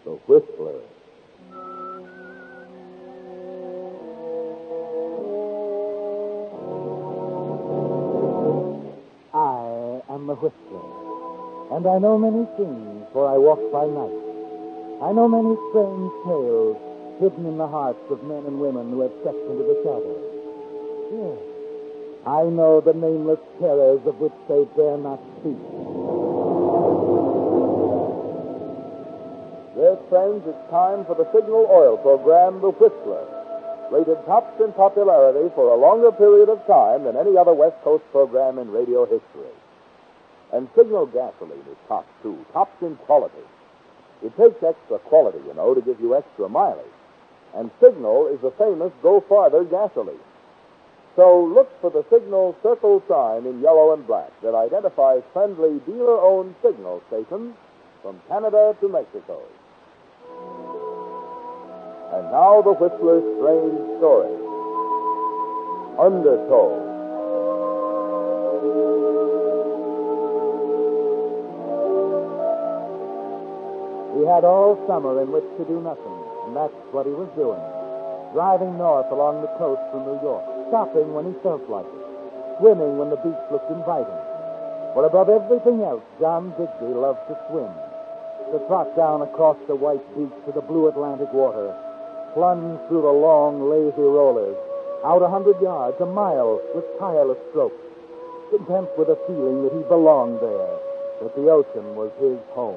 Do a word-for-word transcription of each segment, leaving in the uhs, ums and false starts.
The Whistler. I am the Whistler, and I know many things, for I walk by night. I know many strange tales hidden in the hearts of men and women who have stepped into the shadows. Yes, I know the nameless terrors of which they dare not speak. Yes, friends, it's time for the Signal Oil program, The Whistler. Rated tops in popularity for a longer period of time than any other West Coast program in radio history. And Signal gasoline is tops, too. Tops in quality. It takes extra quality, you know, to give you extra mileage. And Signal is the famous Go Farther gasoline. So look for the Signal circle sign in yellow and black that identifies friendly dealer-owned Signal stations from Canada to Mexico. And now the Whistler's strange story. Undertow. He had all summer in which to do nothing, and that's what he was doing. Driving north along the coast from New York, stopping when he felt like it, swimming when the beach looked inviting. For above everything else, John Digby loved to swim. To trot down across the white beach to the blue Atlantic water, plunge through the long, lazy rollers, out a hundred yards, a mile, with tireless strokes, content with the feeling that he belonged there, that the ocean was his home.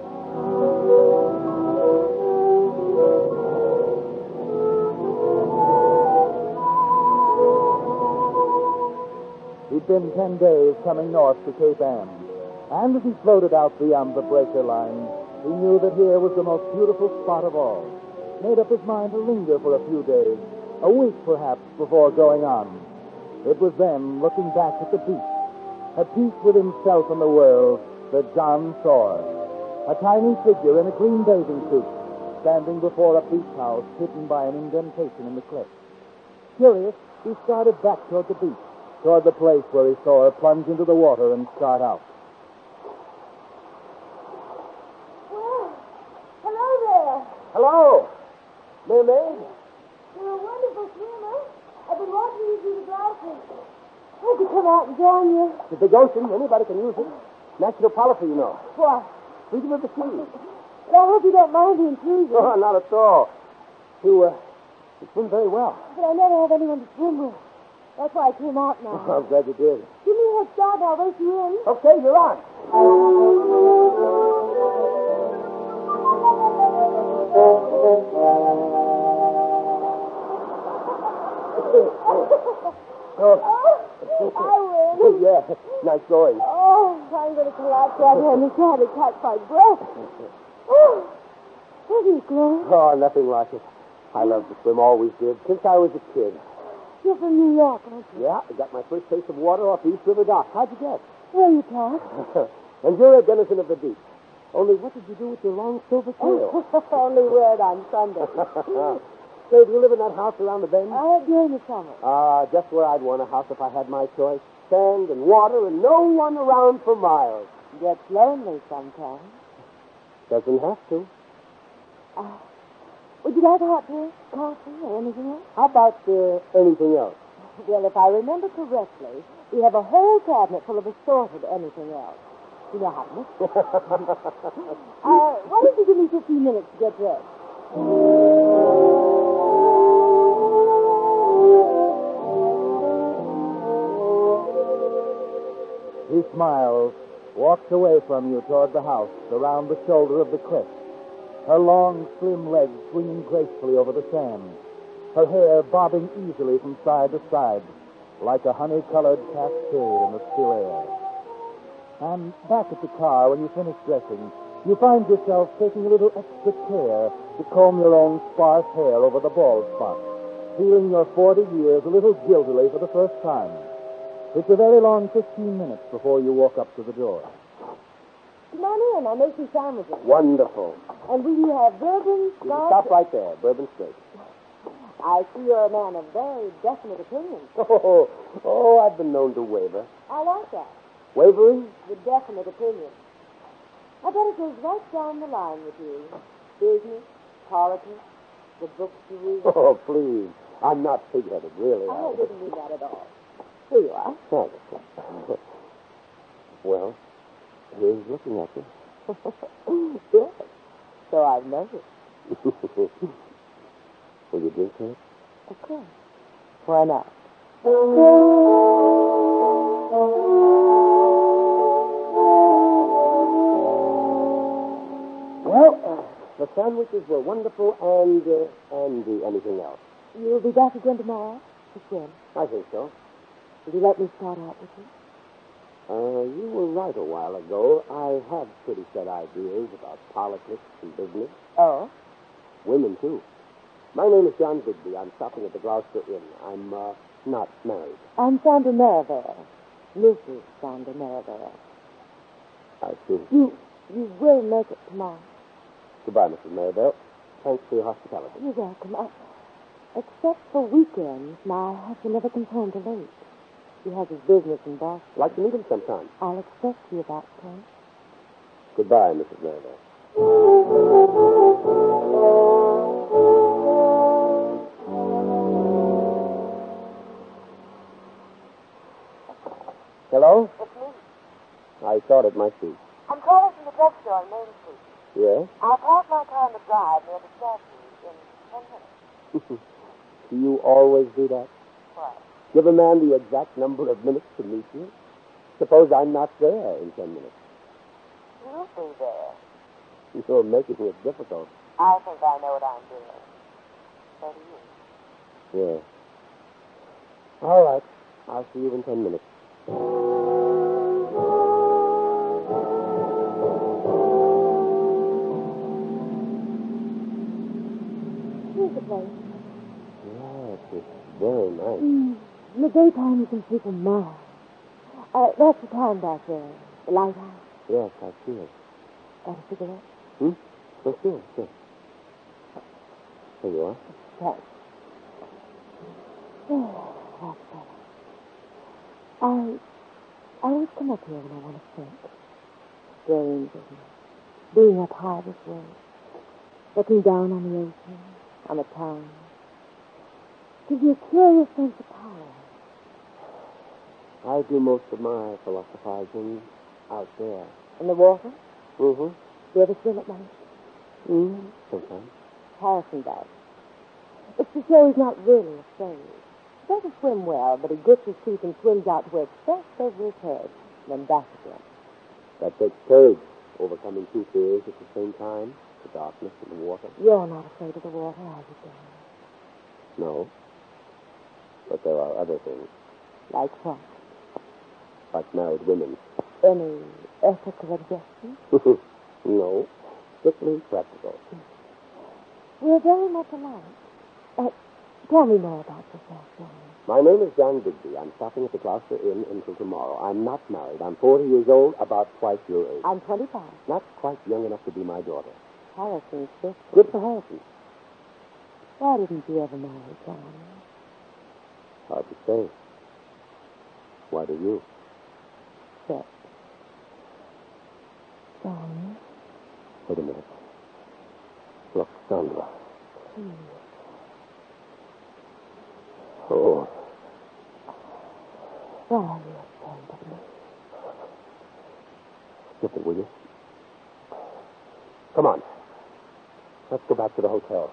He'd been ten days coming north to Cape Ann, and as he floated out beyond the breaker line, he knew that here was the most beautiful spot of all. Made up his mind to linger for a few days, a week perhaps, before going on. It was then, looking back at the beach, at peace with himself and the world, that John saw a tiny figure in a green bathing suit, standing before a beach house hidden by an indentation in the cliff. Curious, he started back toward the beach, toward the place where he saw her plunge into the water and start out. Well, hello there. Hello. Mermaid? You're a wonderful swimmer. I've been watching you through the glasses. I had to come out and join you. The big ocean. Anybody can use it. National policy, you know. What? Freedom of the sea. But I hope you don't mind the intrusion. Oh, not at all. You, uh, you swim very well. But I never have anyone to swim with. That's why I came out now. Oh, I'm glad you did. Give me a head start and I'll race you in. Okay, you're on. Oh, I win. Yeah, nice going. Oh, I'm going to collapse right here in the sand and catch my breath. Oh, what are you, Glenn? Oh, nothing like it. I love to swim, always did, since I was a kid. You're from New York, aren't you? Yeah, I got my first taste of water off East River Dock. How'd you guess? Where you, Pat? And you're a denizen of the beach. Only what did you do with your long silver tail? Only wear it on Sunday. Say, do you live in that house around the bend? Uh, during the summer. Ah, uh, just where I'd want a house if I had my choice. Sand and water and no one around for miles. Gets lonely sometimes. Doesn't have to. Uh, would you like a hot drink, coffee, or anything else? How about uh, anything else? Well, if I remember correctly, we have a whole cabinet full of assorted anything else. You know how to mix it. uh, why don't you give me fifteen minutes to get dressed? He smiles, walks away from you toward the house, around the shoulder of the cliff, her long, slim legs swinging gracefully over the sand, her hair bobbing easily from side to side, like a honey-colored cascade in the still air. And back at the car, when you finish dressing, you find yourself taking a little extra care to comb your own sparse hair over the bald spot, feeling your forty years a little guiltily for the first time. It's a very long fifteen minutes before you walk up to the door. Come on in. I'll make you sandwiches. Wonderful. And will you have bourbon, You can scotch? stop right there. Bourbon straight. I see you're a man of very definite opinions. Oh, oh, I've been known to waver. I like that. Wavering? The definite opinion. I bet it goes right down the line with you. Business, politics, the books you read. Oh, please. I'm not pig-headed, really. I didn't mean that at all. Here you are. Thanks. Well, here's looking at you. Good. So I've noticed. Will you drink to it? Of course. Why not? Well, uh, the sandwiches were wonderful, and uh, and uh, anything else? You'll be back again tomorrow to swim. I think so. Will you let me start out with you? Uh, you were right a while ago. I have pretty set ideas about politics and business. Oh? Women, too. My name is John Bigby. I'm stopping at the Gloucester Inn. I'm uh, not married. I'm Sandra Merivale. Missus Sandra Merivale. I see. You, you will make it tomorrow. Goodbye, Missus Maribel. Thanks for your hospitality. You're welcome. I, except for weekends, my husband never comes home till late. He has his business in Boston. Like to meet him sometime. I'll expect you about ten. Goodbye, Missus Maribel. Hello? It's me. I thought it might be. I'm calling from the drugstore on Main Street. Yes? I'll park my car on the drive near the statue in ten minutes. Do you always do that? What? Give a man the exact number of minutes to meet you? Suppose I'm not there in ten minutes. You'll be there. You're making it difficult. I think I know what I'm doing. So do you. Yes. All right. I'll see you in ten minutes. Here's the place. Yes, it's very nice. Mm. In the daytime, you can see for miles. Uh, that's the town back there. The lighthouse. Yes, I see it. Got a cigarette? Hmm? Oh, sure, sure. Here you are. Thanks. Oh, that's better. I, I always come up here when I want to think. Strange, isn't it? Being up high this way. Looking down on the ocean, on the town. Gives you a curious sense of power. I do most of my philosophizing out there. In the water? Mm-hmm. Do you ever swim at night? Mm-hmm. Sometimes. Harrison does. It's to show he's not really afraid. He doesn't swim well, but he grits his teeth and swims out to where it's just over his head, and then back again. That takes courage, overcoming two fears at the same time, the darkness and the water. You're not afraid of the water, are you, Dan? No. But there are other things, Like what? like married women. Any ethical objections? No. Strictly practical. We're very much alike. Uh, tell me more about yourself, John. My name is John Bigby. I'm stopping at the Gloucester Inn until tomorrow. I'm not married. I'm forty years old, about twice your age. I'm twenty-five. Not quite young enough to be my daughter. Harrison's fifty. Good for Harrison. Why didn't you ever marry, John? Hard to say. Why do you? Except... John? Wait a minute. Look, Sandra. Please. Oh. Why are you ashamed of me? Skip it, will you? Come on. Let's go back to the hotel.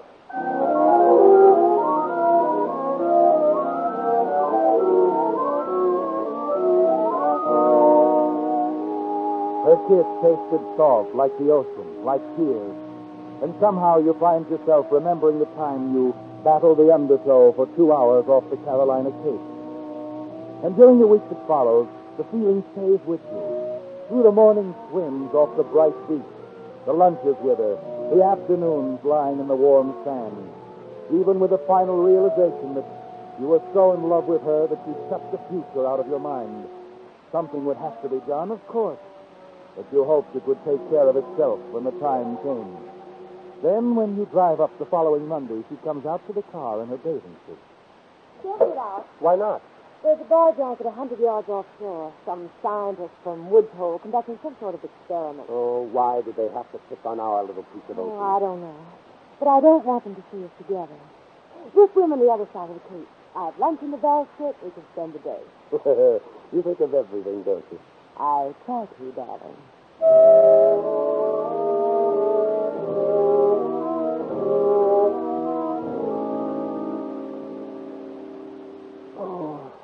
Her kiss tasted salt, like the ocean, like tears. And somehow you find yourself remembering the time you battled the undertow for two hours off the Carolina Cape. And during the week that follows, the feeling stays with you. Through the morning swims off the bright beach, the lunches with her, the afternoons lying in the warm sand, even with the final realization that you were so in love with her that you shut the future out of your mind. Something would have to be done, of course, but you hoped it would take care of itself when the time came. Then, when you drive up the following Monday, she comes out to the car in her bathing suit. Can't get out. Why not? There's a barge anchored a hundred yards offshore. Some scientists from Woods Hole conducting some sort of experiment. Oh, why did they have to pick on our little piece of Oh, ocean? I don't know. But I don't want them to see us together. We'll swim on the other side of the cape. I have lunch in the basket. We can spend the day. You think of everything, don't you? I try to, darling. Oh.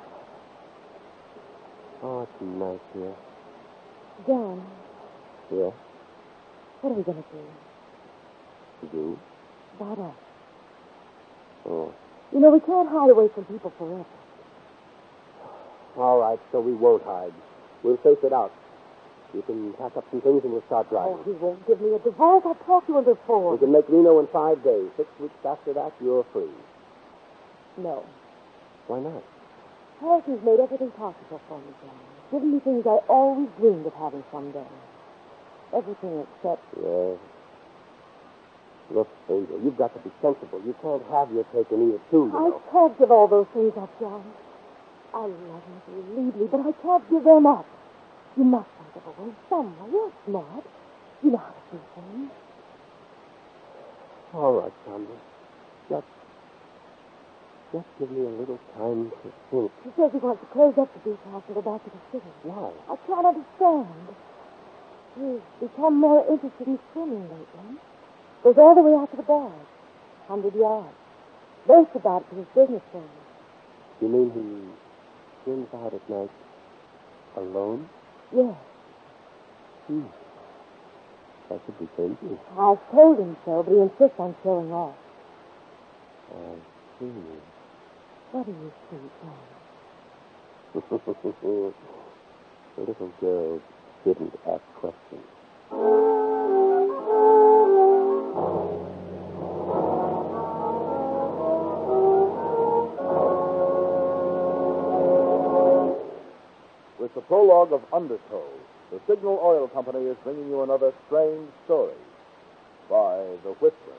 Oh, it's nice here. John, Yeah? what are we going to do? You? About us. Oh. You know, we can't hide away from people forever. All right, so we won't hide. We'll face it out. You can pack up some things and we'll start driving. Oh, he won't give me a divorce. I've talked to him before. We can make Reno in five days. Six weeks after that, you're free. No. Why not? Harrison's made everything possible for me, John. Given me things I always dreamed of having someday. Everything except... Yes. Look, Angel, you've got to be sensible. You can't have your cake and eat it too, you I know. can't give all those things up, John. I love him, believe me, but I can't give them up. You must think of a way somewhere. You're smart. You know how to do things. All right, Sandra. Just, just give me a little time to think. He says he wants to close up the beach house and go back to the city. Why? I can't understand. He's become more interested in swimming lately. Goes all the way out to the barge. Hundred yards. Boasts about it to his business friends. You mean he swims out at night alone? Yes. Hmm. That should be dangerous. I've told him so, but he insists on showing off. I see. What do you think, John? The little girls didn't ask questions. With the prologue of Undertow, the Signal Oil Company is bringing you another strange story by The Whistler.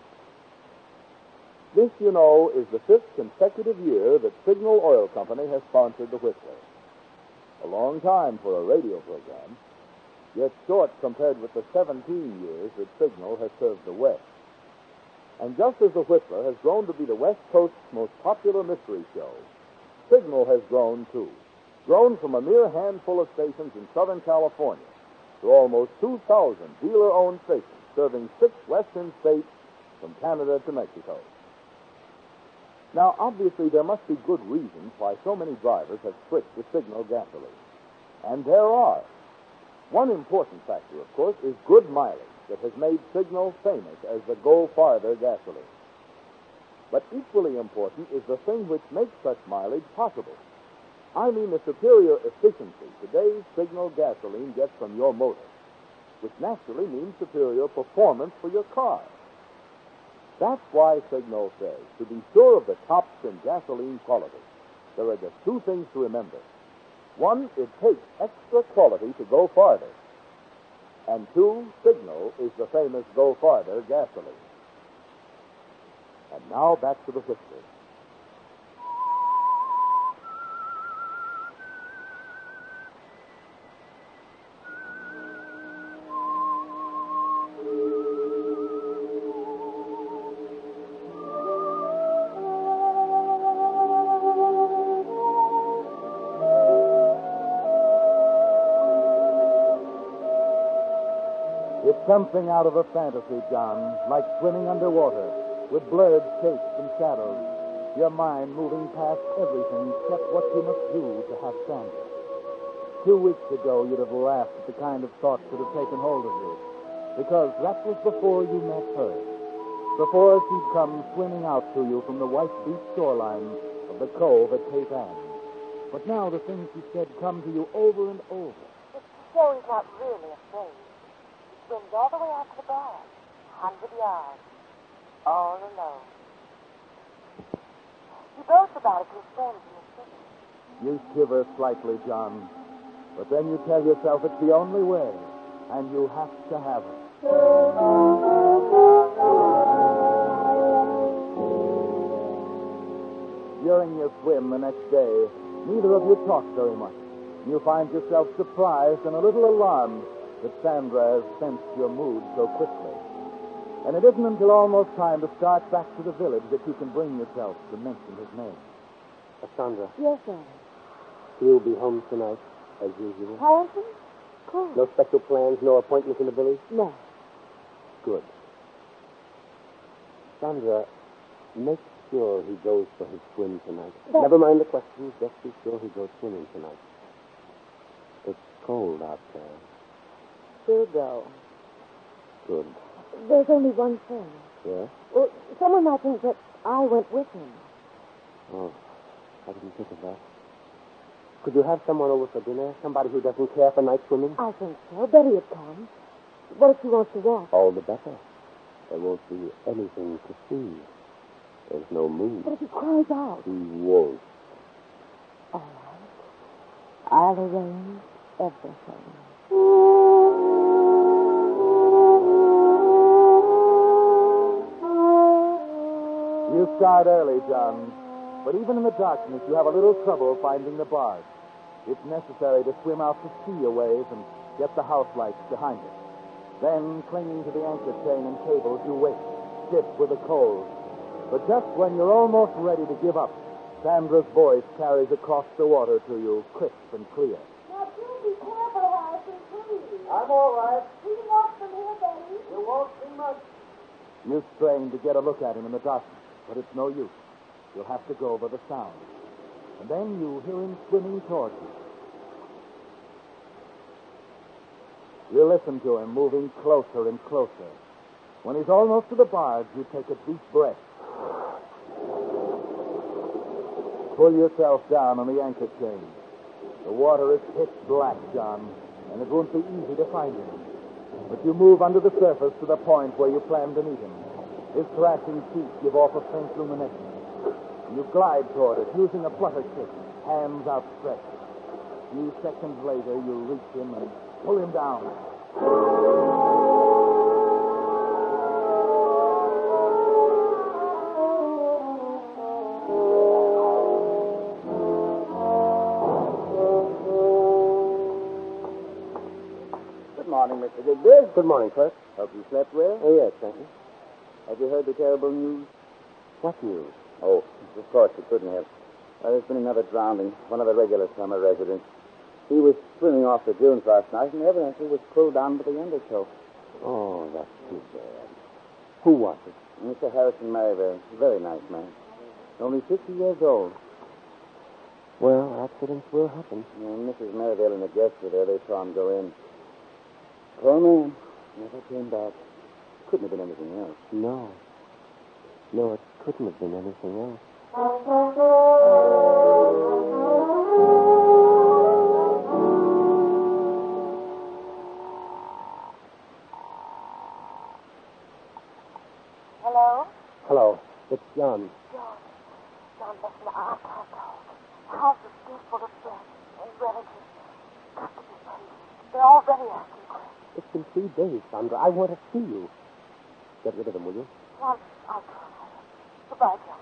This, you know, is the fifth consecutive year that Signal Oil Company has sponsored The Whistler. A long time for a radio program, yet short compared with the seventeen years that Signal has served the West. And just as The Whistler has grown to be the West Coast's most popular mystery show, Signal has grown, too. Grown from a mere handful of stations in Southern California to almost two thousand dealer-owned stations serving six western states from Canada to Mexico. Now, obviously, there must be good reasons why so many drivers have switched to Signal gasoline. And there are. One important factor, of course, is good mileage that has made Signal famous as the Go Farther gasoline. But equally important is the thing which makes such mileage possible. I mean the superior efficiency today's Signal gasoline gets from your motor, which naturally means superior performance for your car. That's why Signal says, to be sure of the tops in gasoline quality, there are just two things to remember. One, it takes extra quality to go farther. And two, Signal is the famous Go Farther gasoline. And now back to the Whistler. It's something out of a fantasy, John, like swimming underwater, with blurred shapes and shadows, your mind moving past everything except what you must do to have Sandra. Two weeks ago, you'd have laughed at the kind of thoughts that have taken hold of you, because that was before you met her, before she'd come swimming out to you from the white beach shoreline of the cove at Cape Ann. But now the things she said come to you over and over. It's to show he's not really afraid. He swims all the way out to the barge, hundred yards, all alone. He boasts about it to his friends in the city. You shiver slightly, John, but then you tell yourself it's the only way, and you have to have it. During your swim the next day, Neither of you talk very much. You find yourself surprised and a little alarmed that Sandra has sensed your mood so quickly. And it isn't until almost time to start back to the village that you can bring yourself to mention his name. Uh, Sandra, Yes, sir. you'll be home tonight, as usual. Harrison? Of course. No special plans, no appointments in the village? No. Good. Sandra, make sure he goes for his swim tonight. But- Never mind the questions. Just be sure he goes swimming tonight. It's cold out there. He'll go. Good. There's only one thing. Yeah? Well, someone might think that I went with him. Oh, I didn't think of that. Could you have someone over for dinner? Somebody who doesn't care for night swimming? I think so. Betty would come. What if she wants to walk? All the better. There won't be anything to see. There's no moon. But if he cries out? He won't. All right. I'll arrange everything. You start early, John. But even in the darkness, you have a little trouble finding the barge. It's necessary to swim out to sea a ways and get the house lights behind it. Then, clinging to the anchor chain and cables, you wait, stiff with the cold. But just when you're almost ready to give up, Sandra's voice carries across the water to you, crisp and clear. Now, do be careful, Harrison, please. I'm all right. We can walk from here, Betty. You won't see much. You strain to get a look at him in the darkness, but it's no use. You'll have to go by the sound. And then you hear him swimming towards you. You listen to him moving closer and closer. When he's almost to the barge, you take a deep breath. Pull yourself down on the anchor chain. The water is pitch black, John, and it won't be easy to find him. But you move under the surface to the point where you plan to meet him. His thrashing feet give off a faint luminescence. You glide toward it, using a flutter kick, hands outstretched. A few seconds later, you reach him and pull him down. Good morning, Mister Digby. Good morning, Clerk. Hope you slept well. Oh, yes, thank you. Have you heard the terrible news? What news? Oh, of course you couldn't have. Uh, there's been another drowning, one of the regular summer residents. He was swimming off the dunes last night and evidently was pulled down by the undertow. Oh, that's too bad. Who was it? Mister Harrison Merivale, a very nice man. Only fifty years old. Well, accidents will happen. And Missus Merivale and the guests were there. They saw him go in. Poor man. Never came back. Couldn't have been anything else. No. No, it couldn't have been anything else. Hello? Hello. It's John. John. John, listen, I can't talk. The house is still full of friends and relatives. Got to be patient. They're already asking questions. It's been three days, Sandra. I want to see you. Get rid of them, will you? Well, I'll try. Goodbye, John.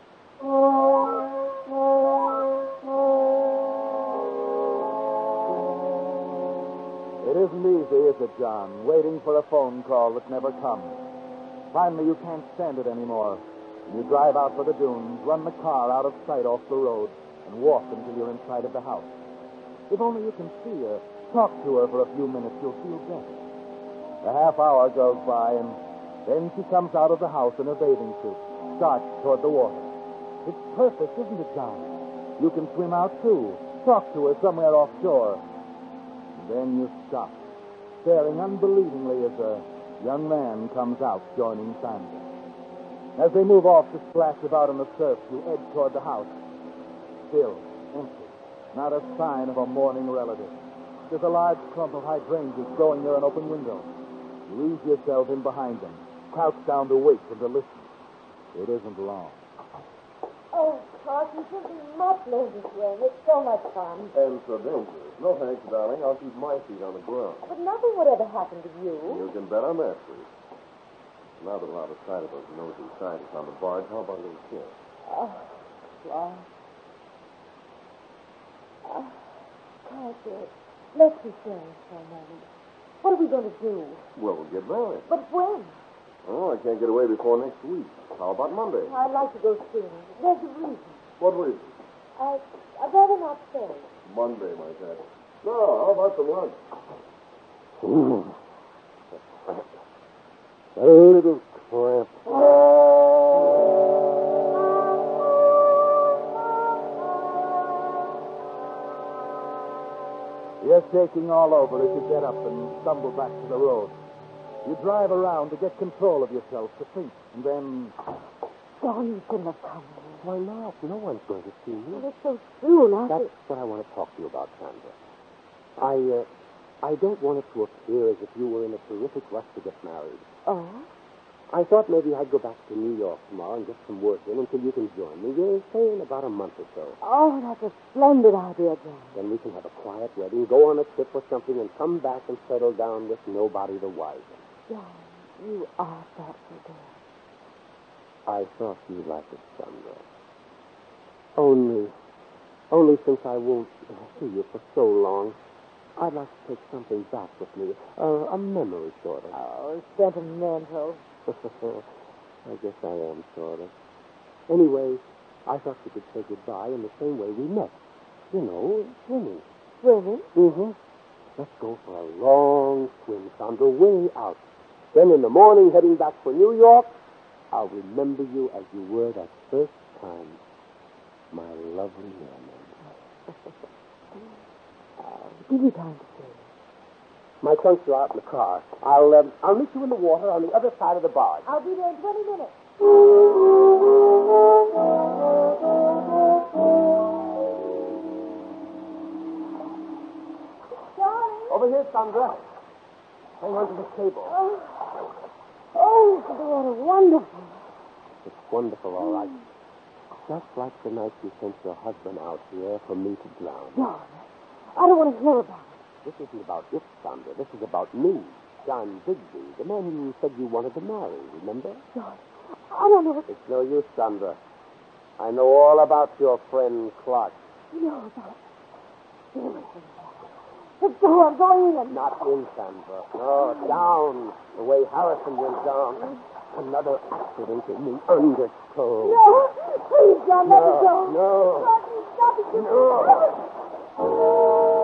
It isn't easy, is it, John? Waiting for a phone call that never comes. Finally, you can't stand it anymore. You drive out for the dunes, run the car out of sight off the road, and walk until you're inside of the house. If only you can see her, talk to her for a few minutes, you'll feel better. A half hour goes by, and then she comes out of the house in her bathing suit, starts toward the water. It's perfect, isn't it, John? You can swim out, too. Talk to her somewhere offshore. Then you stop, staring unbelievingly as a young man comes out, joining Sandra. As they move off to splash about in the surf, you edge toward the house. Still, empty. Not a sign of a mourning relative. There's a large clump of hydrangeas growing near an open window. You ease yourself in behind them, crouch down to wait and to listen. It isn't long. Oh, Clark, you should be much learn to swim. It's so much fun. And so dangerous. No thanks, darling. I'll keep my feet on the ground. But nothing would ever happen to you. You can bet on that, sweet. Now that we're out of sight of those nosy scientists on the barge, how about a little kiss? Oh, Clark. Uh, Carter, let's be serious for a moment. What are we going to do? Well, we'll get married. But when? Oh, I can't get away before next week. How about Monday? I'd like to go sooner. There's a reason. What reason? I, I'd rather not say. Monday, my cat. No, how about some lunch? Mm. A little cramp. You're shaking all over as you get up and stumble back to the road. You drive around to get control of yourself, to think, and then... John, you couldn't have come. Why not? No one's going to see me. Well, it's so soon after... That's what I want to talk to you about, Sandra. I, uh, I don't want it to appear as if you were in a terrific rush to get married. Oh? I thought maybe I'd go back to New York tomorrow and get some work in until you can join me. You'll stay in about a month or so. Oh, that's a splendid idea, John. Then we can have a quiet wedding, go on a trip or something, and come back and settle down with nobody the wiser. John, you are thoughtful, dear. I thought you'd like it, Sandra. Only, only since I won't see you for so long, I'd like to take something back with me. Uh, a memory, sort of. Oh, sentimental. I guess I am, sort of. Anyway, I thought we could say goodbye in the same way we met. You know, swimming. Swimming? Mm-hmm. Let's go for a long swim, Sandra, way out. Then in the morning, heading back for New York, I'll remember you as you were that first time. My lovely mermaid. uh, give me time to say. My trunks are out in the car. I'll um, I'll meet you in the water on the other side of the barge. I'll be there in twenty minutes. Darling. Over here, Sandra. Hang on to the cable. Oh, oh the water, wonderful. It's wonderful, all right. Just like the night you sent your husband out here for me to drown. John, I don't want to hear about it. This isn't about it, Sandra. This is about me, John Bigby, the man you said you wanted to marry, remember? John, I don't know what... It's no use, Sandra. I know all about your friend Clark. You know about it. Stay away from me. Let's go, I'm going in. Not in, Sandra. No, down, the way Harrison went down. Another accident in the undertow. No, please, John, let no, me go. No, Clarky, stop it. no.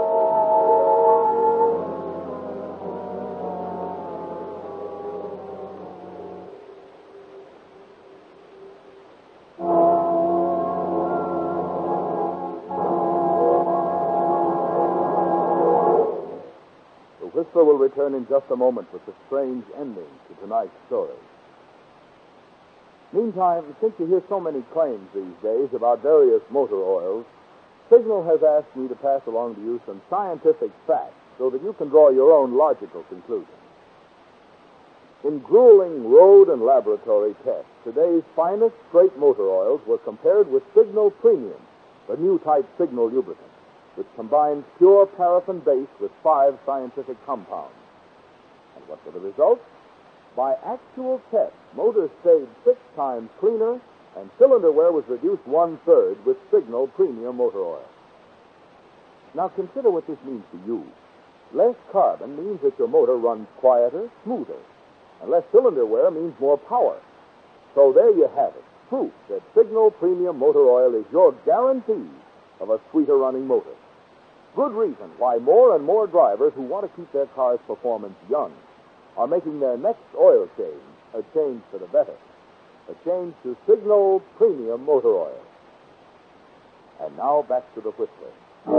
Whistler will return in just a moment with the strange ending to tonight's story. Meantime, since you hear so many claims these days about various motor oils, Signal has asked me to pass along to you some scientific facts so that you can draw your own logical conclusions. In grueling road and laboratory tests, today's finest straight motor oils were compared with Signal Premium, the new type Signal lubricant, which combines pure paraffin base with five scientific compounds. And what were the results? By actual tests, motors stayed six times cleaner, and cylinder wear was reduced one-third with Signal Premium motor oil. Now consider what this means to you. Less carbon means that your motor runs quieter, smoother, and less cylinder wear means more power. So there you have it, proof that Signal Premium motor oil is your guarantee of a sweeter running motor. Good reason why more and more drivers who want to keep their car's performance young are making their next oil change a change for the better, a change to Signal Premium motor oil. And now back to the Whistler.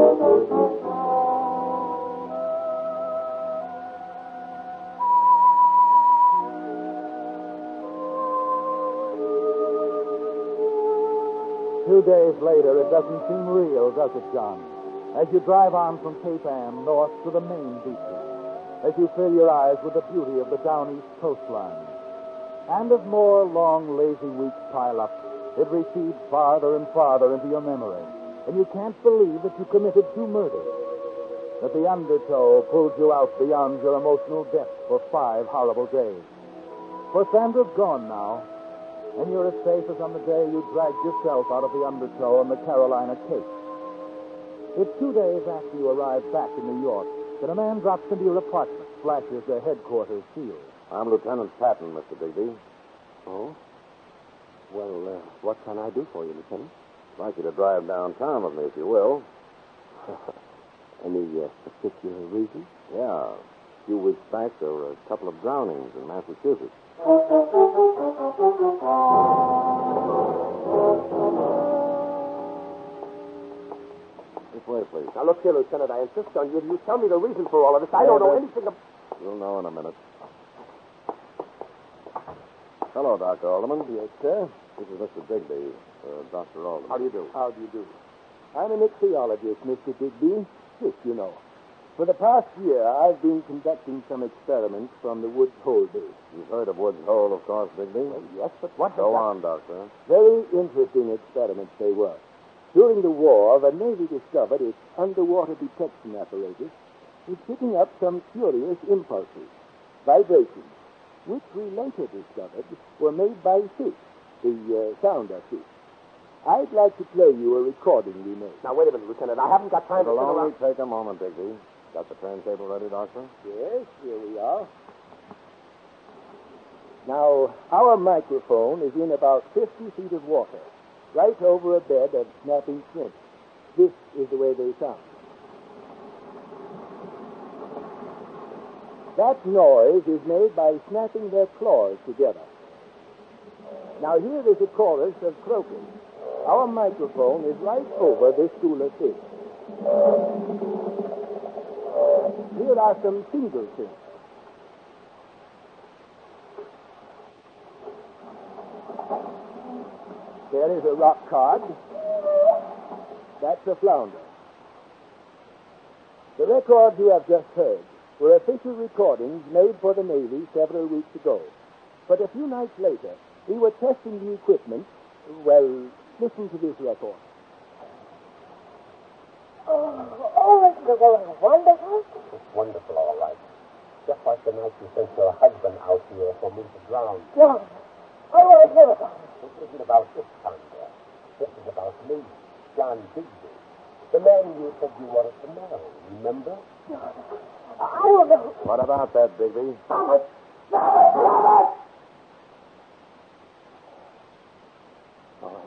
Two days later, it doesn't seem real, does it, John? As you drive on from Cape Ann north to the Maine beaches, as you fill your eyes with the beauty of the down east coastline. And as more long, lazy weeks pile up, it recedes farther and farther into your memory, and you can't believe that you committed two murders, that the undertow pulled you out beyond your emotional depth for five horrible days. For Sandra's gone now, and you're as safe as on the day you dragged yourself out of the undertow on the Carolina Cape. It's two days after you arrive back in New York that a man drops into your apartment, flashes their headquarters seal. I'm Lieutenant Patton, Mister Digby. Oh? Well, uh, what can I do for you, Lieutenant? I'd like you to drive downtown with me, if you will. Any uh, particular reason? Yeah. A few weeks back, there were a couple of drownings in Massachusetts. This way, please. Now, look here, Lieutenant. I insist on you. You tell me the reason for all of this. I don't know anything about... You'll know in a minute. Hello, Doctor Alderman. Yes, sir. This is Mister Digby, uh, Doctor Alderman. How do you do? How do you do? I'm an ichthyologist, Mister Digby. Yes, you know. For the past year, I've been conducting some experiments from the Woods Hole base. You've heard of Woods Hole, of course, Digby. Well, yes, but what Go does on, Doctor. Very interesting experiments they were. During the war, the Navy discovered its underwater detection apparatus was picking up some curious impulses, vibrations, which we later discovered were made by fish, the uh, sounder fish. I'd like to play you a recording we made. Now, wait a minute, Lieutenant. I haven't got time It'll to sit only around... take a moment, Digby. Got the turntable ready, Doctor? Yes, here we are. Now, our microphone is in about fifty feet of water, right over a bed of snapping shrimp. This is the way they sound. That noise is made by snapping their claws together. Now, here is a chorus of croaking. Our microphone is right over this school of fish. Here are some single fins. There is a rock cod. That's a flounder. The records you have just heard were official recordings made for the Navy several weeks ago. But a few nights later, we were testing the equipment. Well, listen to this record. Oh, oh, it's wonderful. It's wonderful, all right. Just like the night you sent your husband out here for me to drown. John, I want to hear about it. This isn't about this thunder. This is about me, John Digby. The man you said you wanted to marry, remember? I don't know. What about that, Digby? Stop it. Stop it. Stop it. All right.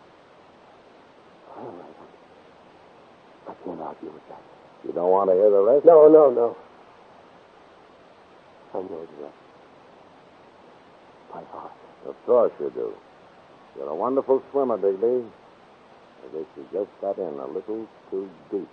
All right. I can't argue with that. You don't want to hear the rest? No, no, no. I know the rest. By heart. Of course you do. You're a wonderful swimmer, Digby. I guess you just got in a little too deep.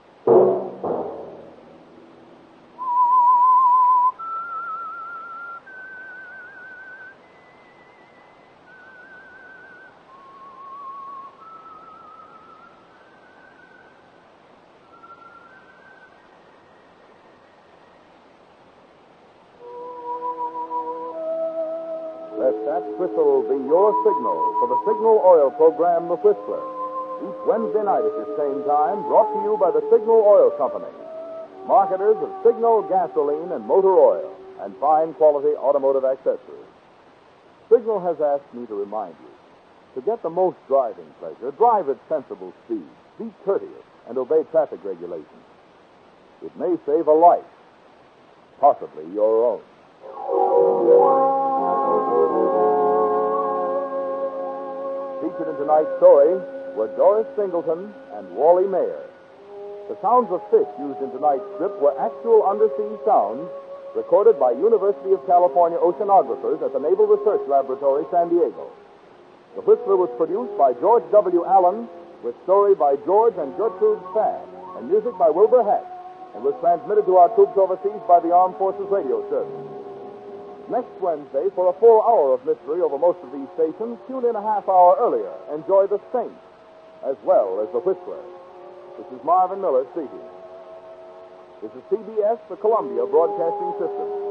Let that whistle be your signal for the Signal Oil program, The Whistler. Each Wednesday night at this same time, brought to you by the Signal Oil Company, marketers of Signal gasoline and motor oil, and fine quality automotive accessories. Signal has asked me to remind you, to get the most driving pleasure, drive at sensible speed, be courteous, and obey traffic regulations. It may save a life, possibly your own. Featured in tonight's story were Doris Singleton and Wally Mayer. The sounds of fish used in tonight's strip were actual undersea sounds recorded by University of California oceanographers at the Naval Research Laboratory, San Diego. The Whistler was produced by George W. Allen, with story by George and Gertrude Pfaff, and music by Wilbur Hatch, and was transmitted to our troops overseas by the Armed Forces Radio Service. Next Wednesday, for a full hour of mystery over most of these stations, tune in a half hour earlier. Enjoy The Saint, as well as The Whistler. This is Marvin Miller speaking. This is C B S, the Columbia Broadcasting System.